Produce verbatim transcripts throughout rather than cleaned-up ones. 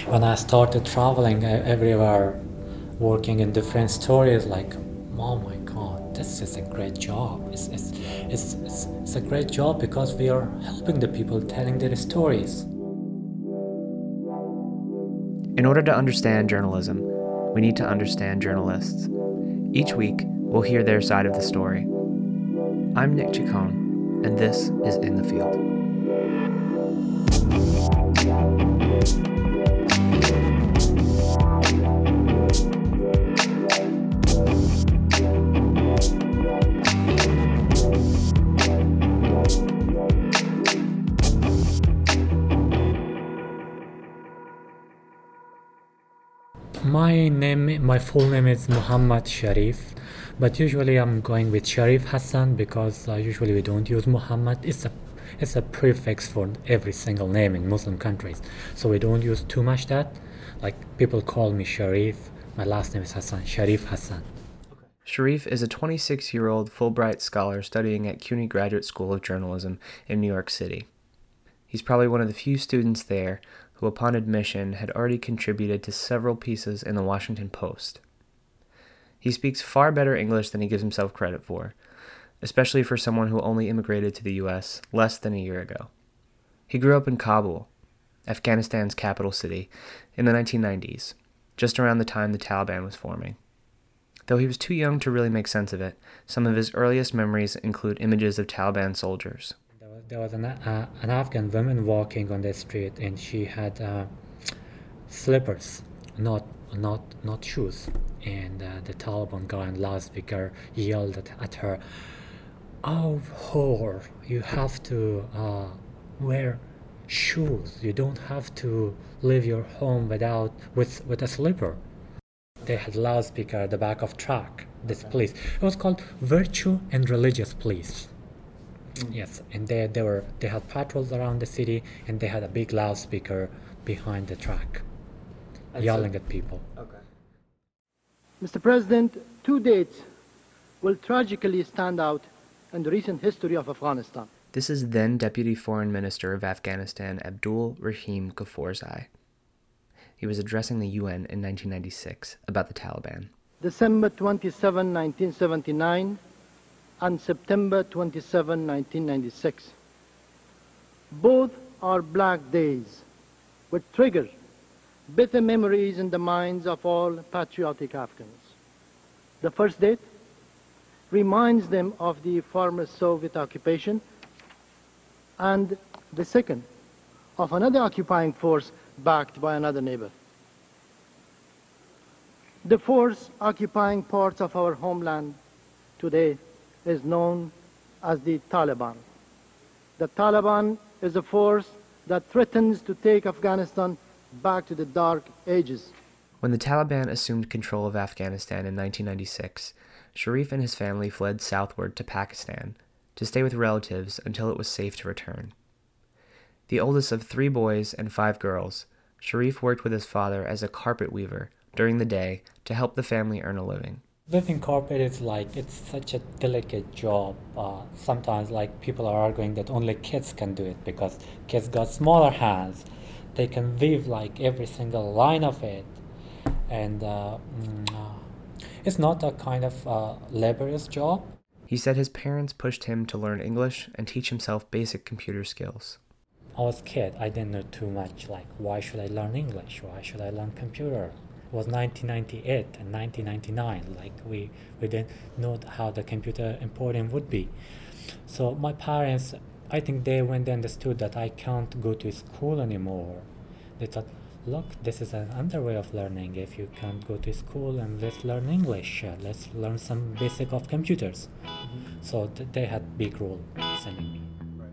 When I started traveling e- everywhere, working in different stories, like, oh my God, this is a great job. It's, it's, it's, it's, it's a great job because we are helping the people telling their stories. In order to understand journalism, we need to understand journalists. Each week, we'll hear their side of the story. I'm Nick Chacon, and this is In the Field. My name, my full name is Muhammad Sharif, but usually I'm going with Sharif Hassan because uh, usually we don't use Muhammad. It's a it's a prefix for every single name in Muslim countries, so we don't use too much that. Like, people call me Sharif. My last name is Hassan. Sharif Hassan. Sharif is a twenty-six-year-old Fulbright scholar studying at CUNY Graduate School of Journalism in New York City. He's probably one of the few students there who, upon admission, had already contributed to several pieces in the Washington Post. He speaks far better English than he gives himself credit for, especially for someone who only immigrated to the U S less than a year ago. He grew up in Kabul, Afghanistan's capital city, in the nineteen nineties, just around the time the Taliban was forming. Though he was too young to really make sense of it, some of his earliest memories include images of Taliban soldiers. There was, there was an, uh, an Afghan woman walking on the street, and she had uh, slippers, not not not shoes. And uh, the Taliban guy in loudspeaker yelled at, at her, "Oh, whore! You have to uh, wear shoes. You don't have to leave your home without with with a slipper." They had loudspeaker at the back of truck. This police. It was called Virtue and Religious Police. Yes, and they they were they had patrols around the city, and they had a big loudspeaker behind the truck, And yelling so- at people. Okay. Mister President, two dates will tragically stand out in the recent history of Afghanistan. This is then Deputy Foreign Minister of Afghanistan Abdul Rahim Ghaforzai. He was addressing the U N in nineteen ninety-six about the Taliban. December twenty-seventh, nineteen seventy-nine, and September twenty-seventh, nineteen ninety-six. Both are black days, which trigger bitter memories in the minds of all patriotic Afghans. The first date reminds them of the former Soviet occupation, and the second of another occupying force backed by another neighbor. The force occupying parts of our homeland today is known as the Taliban. The Taliban is a force that threatens to take Afghanistan back to the dark ages. When the Taliban assumed control of Afghanistan in nineteen ninety-six, Sharif and his family fled southward to Pakistan to stay with relatives until it was safe to return. The oldest of three boys and five girls, Sharif worked with his father as a carpet weaver during the day to help the family earn a living. Living carpet is like, it's such a delicate job. Uh, sometimes, like, people are arguing that only kids can do it because kids got smaller hands. They can weave like every single line of it, and uh, mm, uh, it's not a kind of uh, laborious job. He said his parents pushed him to learn English and teach himself basic computer skills. I was a kid. I didn't know too much. Like, why should I learn English? Why should I learn computer? It was nineteen ninety-eight and nineteen ninety-nine. Like, we, we didn't know how the computer important would be. So my parents, I think they when they understood that I can't go to school anymore, they thought, look, this is another way of learning. If you can't go to school, and let's learn English. Uh, let's learn some basic of computers. Mm-hmm. So th- they had big role sending me.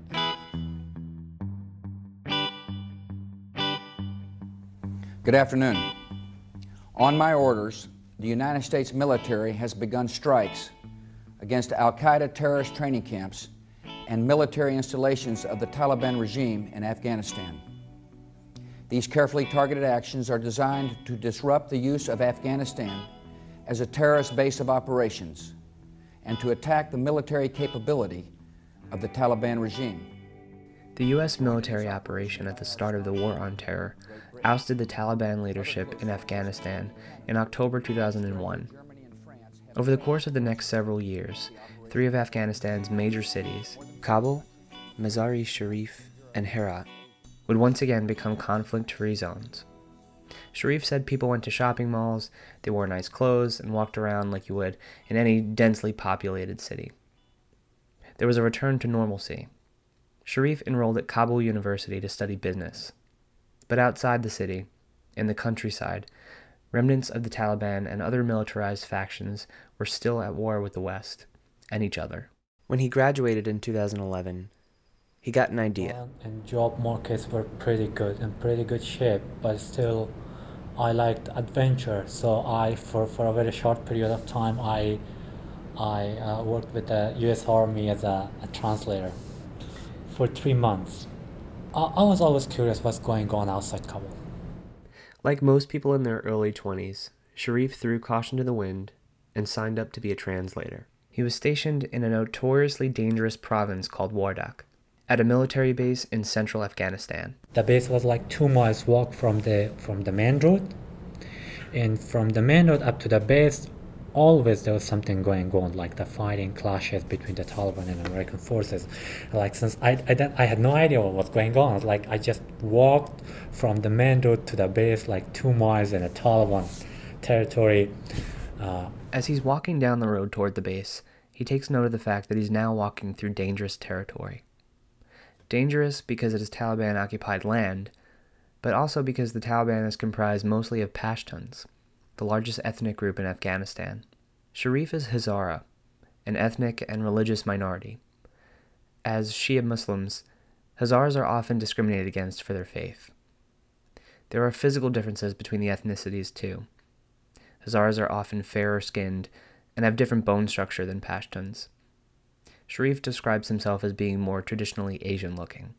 Good afternoon. On my orders, the United States military has begun strikes against Al-Qaeda terrorist training camps and military installations of the Taliban regime in Afghanistan. These carefully targeted actions are designed to disrupt the use of Afghanistan as a terrorist base of operations and to attack the military capability of the Taliban regime. The U S military operation at the start of the War on Terror ousted the Taliban leadership in Afghanistan in October two thousand one. Over the course of the next several years, three of Afghanistan's major cities, Kabul, Mazar-e-Sharif, and Herat, would once again become conflict-free zones. Sharif said people went to shopping malls, they wore nice clothes, and walked around like you would in any densely populated city. There was a return to normalcy. Sharif enrolled at Kabul University to study business. But outside the city, in the countryside, remnants of the Taliban and other militarized factions were still at war with the West and each other. When he graduated in two thousand eleven, he got an idea. And job markets were pretty good, in pretty good shape, but still I liked adventure, so I, for, for a very short period of time, I I uh, worked with the U S Army as a, a translator for three months. I, I was always curious what's going on outside Kabul. Like most people in their early twenties, Sharif threw caution to the wind and signed up to be a translator. He was stationed in a notoriously dangerous province called Wardak, at a military base in central Afghanistan. The base was like two miles walk from the from the main road, and from the main road up to the base, always there was something going on, like the fighting clashes between the Taliban and American forces. Like since I I, didn't, I had no idea what was going on. Like I just walked from the main road to the base, like two miles in a Taliban territory. Uh, As he's walking down the road toward the base, he takes note of the fact that he's now walking through dangerous territory. Dangerous because it is Taliban-occupied land, but also because the Taliban is comprised mostly of Pashtuns, the largest ethnic group in Afghanistan. Sharif is Hazara, an ethnic and religious minority. As Shia Muslims, Hazaras are often discriminated against for their faith. There are physical differences between the ethnicities too. Hazaras are often fairer-skinned and have different bone structure than Pashtuns. Sharif describes himself as being more traditionally Asian-looking.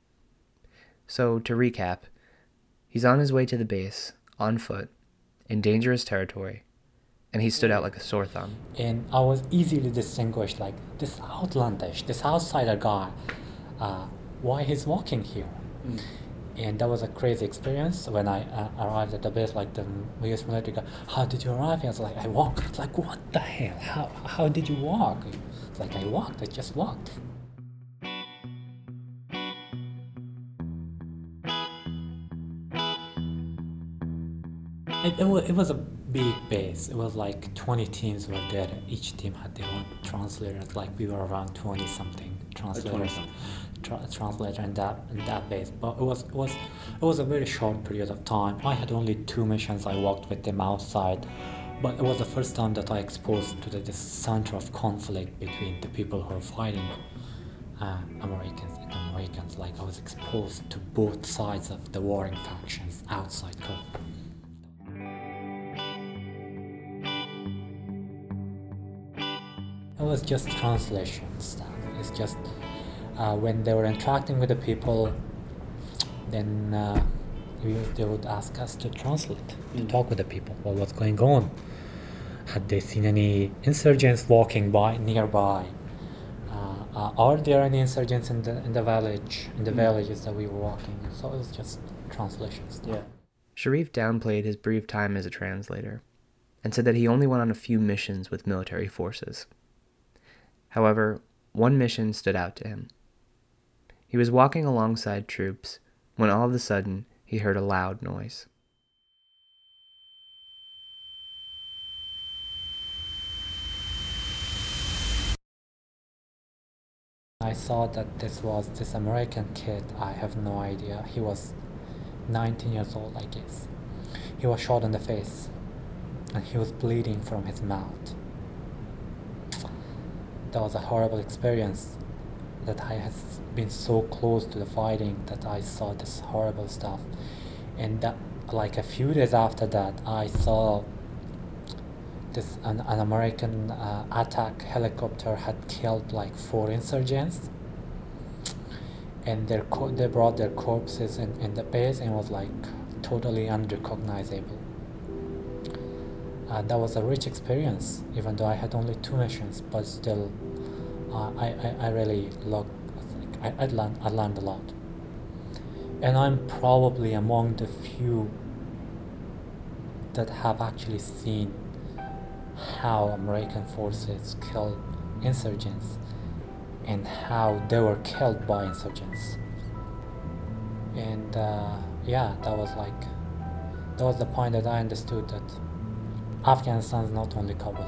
So, to recap, he's on his way to the base, on foot, in dangerous territory, and he stood out like a sore thumb. And I was easily distinguished, like, this outlandish, this outsider guy, uh, why he's walking here. Mm. And that was a crazy experience when I uh, arrived at the base, like the U S military guy, how did you arrive? I was like, I walked. It's like, what the hell? How, how did you walk? It's like, I walked, I just walked. It, it, was, it was a big base. It was like twenty teams were there. Each team had their own translators. Like we were around twenty something translators, tra- translator in that in that base. But it was it was it was a very short period of time. I had only two missions. I worked with them outside, but it was the first time that I exposed to the, the center of conflict between the people who are fighting, uh, Americans and Americans. Like I was exposed to both sides of the warring factions outside Kabul. It was just translation stuff. It's just uh, when they were interacting with the people, then uh, we, they would ask us to translate, mm. to talk with the people. Well, what's going on? Had they seen any insurgents walking by nearby? Uh, uh, are there any insurgents in the in the village, in the mm. villages that we were walking? So it was just translation stuff. Yeah. Sharif downplayed his brief time as a translator, and said that he only went on a few missions with military forces. However, one mission stood out to him. He was walking alongside troops when all of a sudden he heard a loud noise. I saw that this was this American kid. I have no idea. He was nineteen years old, I guess. He was shot in the face and he was bleeding from his mouth. That was a horrible experience, that I had been so close to the fighting that I saw this horrible stuff. And that, like a few days after that, I saw this an, an American uh, attack helicopter had killed like four insurgents, and their co- they brought their corpses in, in the base and it was like totally unrecognizable. Uh, that was a rich experience, even though I had only two missions, but still, uh, I, I, I really looked, I, I, learned, I learned a lot. And I'm probably among the few that have actually seen how American forces killed insurgents and how they were killed by insurgents. And uh, yeah, that was like, that was the point that I understood that Afghanistan is not only Kabul.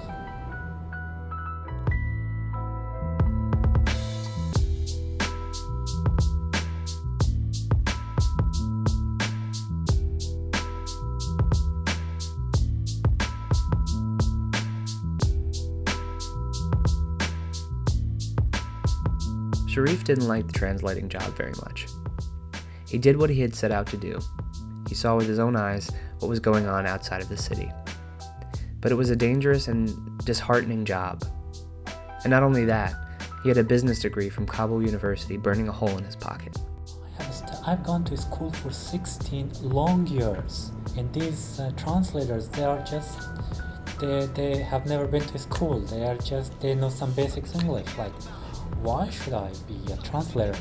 Sharif didn't like the translating job very much. He did what he had set out to do. He saw with his own eyes what was going on outside of the city. But it was a dangerous and disheartening job. And not only that, he had a business degree from Kabul University burning a hole in his pocket. I have st- I've gone to school for sixteen long years, and these uh, translators, they are just, they, they have never been to school. They are just, they know some basics English. Like, why should I be a translator?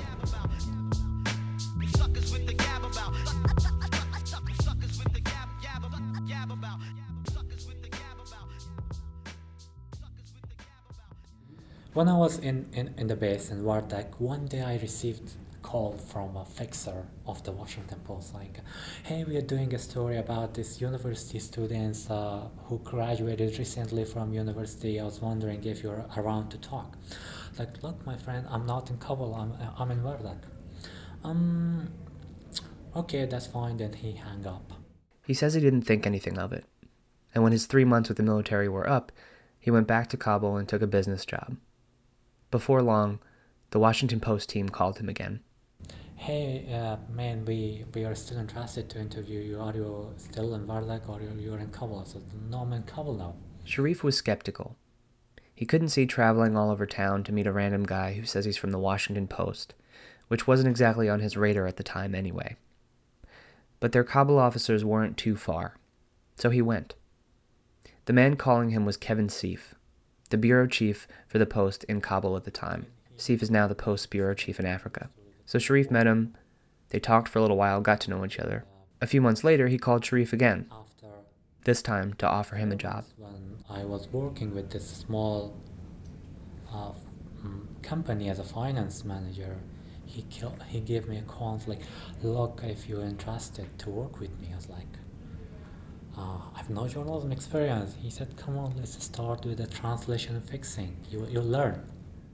When I was in, in, in the base in Wardak, one day I received a call from a fixer of the Washington Post, like, hey, we are doing a story about these university students uh, who graduated recently from university. I was wondering if you're around to talk. Like, look, my friend, I'm not in Kabul, I'm, I'm in Wardak. Um, okay, that's fine, then he hung up. He says he didn't think anything of it. And when his three months with the military were up, he went back to Kabul and took a business job. Before long, the Washington Post team called him again. Hey, uh, man, we, we are still interested to interview you. Are you still in Wardak or you're, you're in Kabul? So, no, I'm in Kabul now. Sharif was skeptical. He couldn't see traveling all over town to meet a random guy who says he's from the Washington Post, which wasn't exactly on his radar at the time anyway. But their Kabul officers weren't too far, so he went. The man calling him was Kevin Seif, the bureau chief for the Post in Kabul at the time. Seif is now the Post's bureau chief in Africa. So Sharif met him, they talked for a little while, got to know each other. A few months later, he called Sharif again, this time to offer him a job. When I was working with this small uh, company as a finance manager, he killed, he gave me a call, like, look, if you're interested to work with me. I was like, uh, I have no journalism experience. He said, come on, let's start with the translation and fixing. You, you'll learn.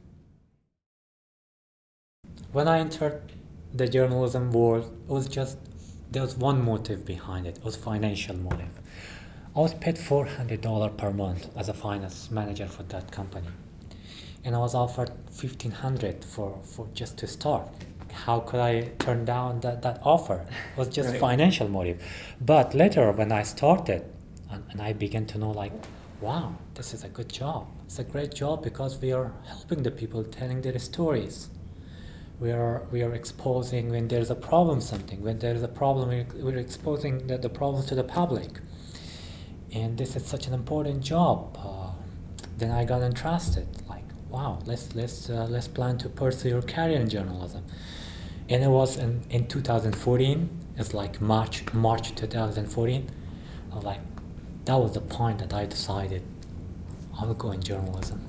When I entered the journalism world, it was just, there was one motive behind it. It was financial motive. I was paid four hundred dollars per month as a finance manager for that company. And I was offered fifteen hundred dollars for, for just to start. How could I turn down that, that offer? It was just right. Financial motive. But later when I started, and, and I began to know, like, wow, this is a good job. It's a great job because we are helping the people, telling their stories. We are we are exposing when there's a problem, something. When there's a problem, we're, we're exposing the, the problems to the public. And this is such an important job. Uh, then I got interested. Like, wow, let's let's uh, let's plan to pursue your career in journalism. And it was in, in two thousand fourteen. It's like March March two thousand fourteen. I was like, that was the point that I decided I will go in journalism.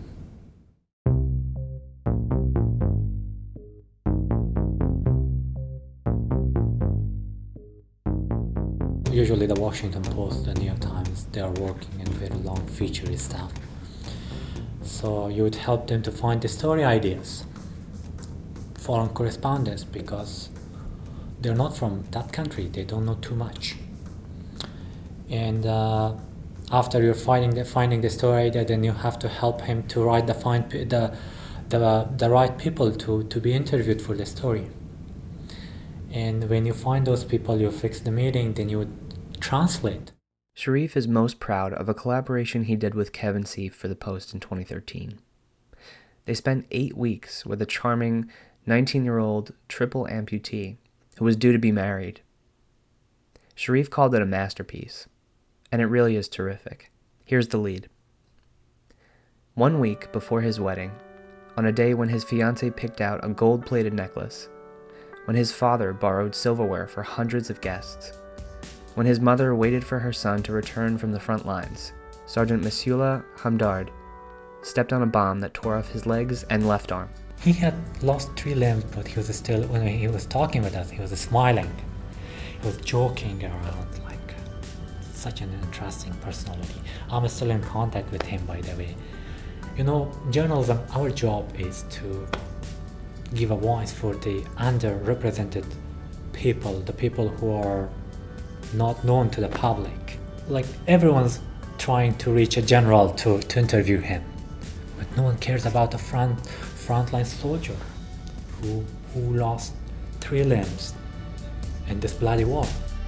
Usually the Washington Post, the New York Times, they are working in very long feature stuff. So you would help them to find the story ideas, foreign correspondence, because they're not from that country, they don't know too much. And uh, after you're finding the, finding the story idea, then you have to help him to write the find the the the right people to, to be interviewed for the story. And when you find those people, you fix the meeting, then you would translate. Sharif is most proud of a collaboration he did with Kevin Seif for the Post in twenty thirteen. They spent eight weeks with a charming nineteen-year-old triple amputee who was due to be married. Sharif called it a masterpiece, and it really is terrific. Here's the lead. One week before his wedding, on a day when his fiancée picked out a gold-plated necklace, when his father borrowed silverware for hundreds of guests, When his mother waited for her son to return from the front lines, Sergeant Masula Hamdard stepped on a bomb that tore off his legs and left arm. He had lost three limbs, but he was still, when he was talking with us, he was smiling. He was joking around, like such an interesting personality. I'm still in contact with him, by the way. You know, journalism, our job is to give a voice for the underrepresented people, the people who are not known to the public. Like everyone's trying to reach a general to, to interview him, but no one cares about the front frontline soldier who who lost three limbs in this bloody war.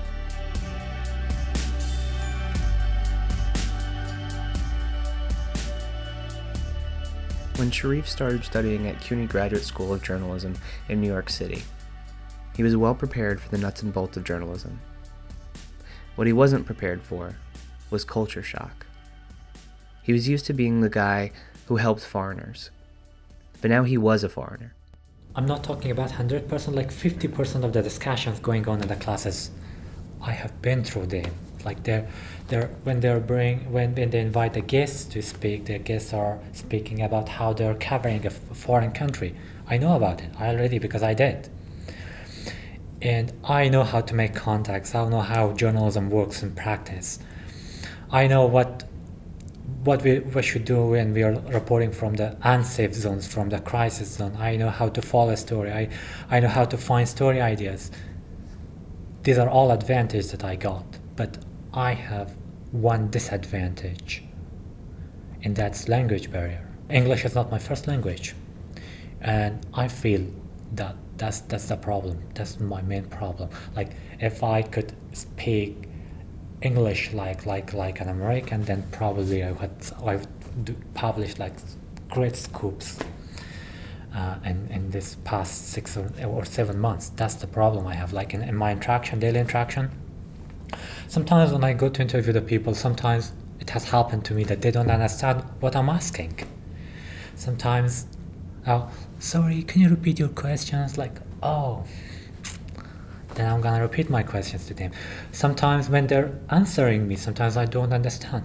When Sharif started studying at CUNY Graduate School of Journalism in New York City, he was well prepared for the nuts and bolts of journalism. What he wasn't prepared for was culture shock. He was used to being the guy who helped foreigners, but now he was a foreigner. I'm not talking about one hundred percent, like fifty percent of the discussions going on in the classes, I have been through them. Like they're, they're, when they're bring, when, when they invite the guests to speak, the guests are speaking about how they're covering a f- foreign country. I know about it already because I did. And I know how to make contacts. I know how journalism works in practice. I know what what we, we should do when we are reporting from the unsafe zones, from the crisis zone. I know how to follow a story. I, I know how to find story ideas. These are all advantages that I got, but I have one disadvantage, and that's language barrier. English is not my first language, and I feel that that's that's the problem. That's my main problem. Like if I could speak English like like like an American, then probably I would I would do, publish like great scoops uh, in in this past six or, or seven months. That's the problem I have. Like in, in my interaction, daily interaction. Sometimes when I go to interview the people, sometimes it has happened to me that they don't understand what I'm asking. Sometimes, oh, sorry, can you repeat your questions? Like, oh. Then I'm gonna repeat my questions to them. Sometimes when they're answering me, sometimes I don't understand.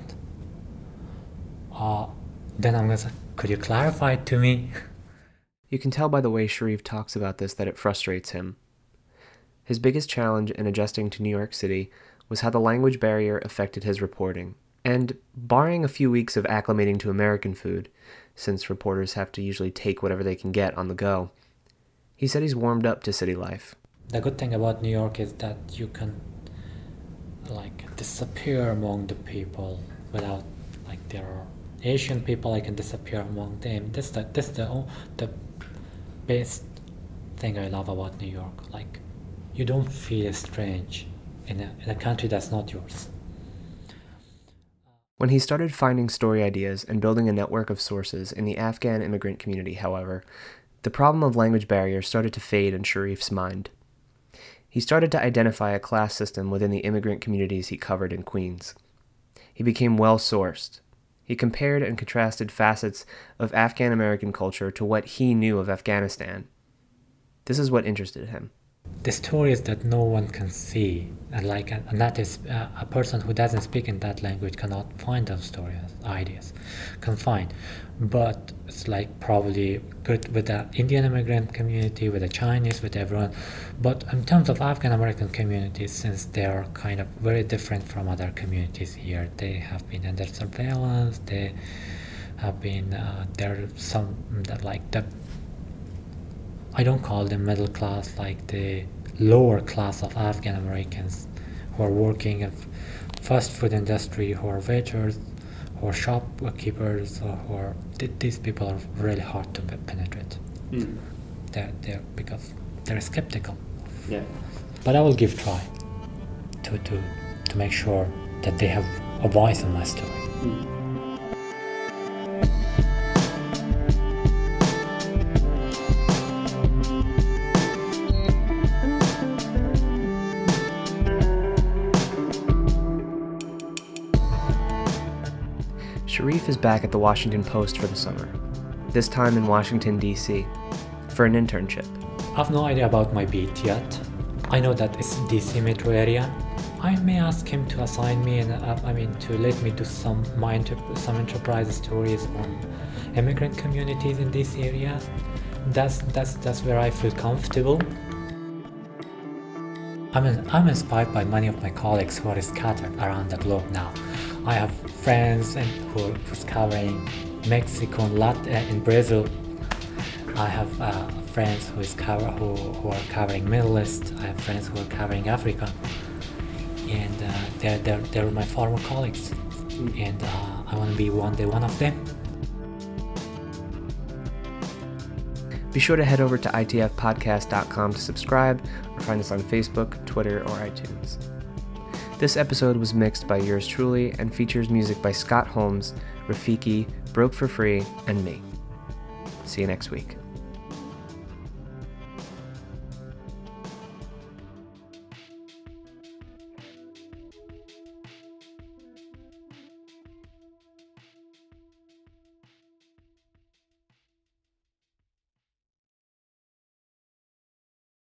Uh, then I'm gonna say, could you clarify it to me? You can tell by the way Sharif talks about this that it frustrates him. His biggest challenge in adjusting to New York City was how the language barrier affected his reporting. And barring a few weeks of acclimating to American food, since reporters have to usually take whatever they can get on the go, he said he's warmed up to city life. The good thing about New York is that you can like disappear among the people without, like there are Asian people, I can disappear among them. This the this the oh, the best thing I love about New York. Like you don't feel strange in a in a country that's not yours. When he started finding story ideas and building a network of sources in the Afghan immigrant community, however, the problem of language barriers started to fade in Sharif's mind. He started to identify a class system within the immigrant communities he covered in Queens. He became well-sourced. He compared and contrasted facets of Afghan-American culture to what he knew of Afghanistan. This is what interested him. The stories that no one can see, and like a, a native, uh, a person who doesn't speak in that language cannot find those stories, ideas, can find. But it's like probably good with the Indian immigrant community, with the Chinese, with everyone. But in terms of Afghan American communities, since they are kind of very different from other communities here, they have been under surveillance. They have been uh, there are some that like the. I don't call them middle class, like the lower class of Afghan Americans who are working in fast food industry, who are waiters, who are shopkeepers, or who are th- these people are really hard to penetrate. Mm. They're, they're because they're skeptical. Yeah. But I will give try to to to make sure that they have a voice in my story. Mm. Sharif is back at the Washington Post for the summer, this time in Washington, D C, for an internship. I have no idea about my beat yet. I know that it's D C metro area. I may ask him to assign me and uh, I mean to let me do some my inter- some enterprise stories on immigrant communities in this area. That's that's that's where I feel comfortable. I'm I'm inspired by many of my colleagues who are scattered around the globe now. I have friends and who who's covering Mexico and Latin uh, in Brazil. I have uh, friends who is cover who, who are covering Middle East. I have friends who are covering Africa, and uh, they're, they're they're my former colleagues, and uh, I want to be one day one of them. Be sure to head over to I T F podcast dot com to subscribe or find us on Facebook, Twitter, or iTunes. This episode was mixed by yours truly and features music by Scott Holmes, Rafiki, Broke for Free, and me. See you next week.